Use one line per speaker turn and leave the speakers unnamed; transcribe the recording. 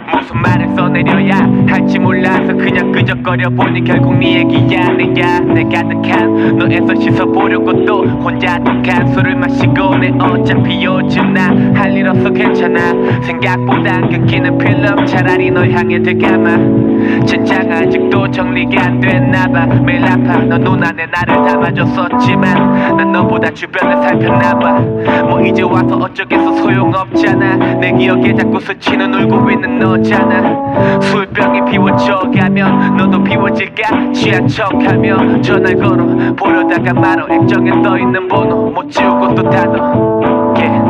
무슨 말을 써내려야 할지 몰라서 그냥 끄적거려 보니 결국 네 얘기야. 내 가득한 너에서 씻어보려고 또 혼자 독한 술을 마시고 내 어차피 요즘 나 할 일 없어 괜찮아. 생각보단 끊기는 필름 차라리 널 향해 들감아. 진작 아직도 정리가 안 됐나봐. 매일 아파 너 눈안에 나를 담아줬었지만 난 너보다 주변을 살폈나봐. 뭐 이제 와서 어쩌겠어 소용없잖아. 내 기억에 자꾸 스치는 울고 있는 너잖아. 술병이 비워져가면 너도 비워질까. 취한 척하며 전화를 걸어 보려다가 말어 액정에 떠있는 번호 못 지우고 또 닫어. yeah.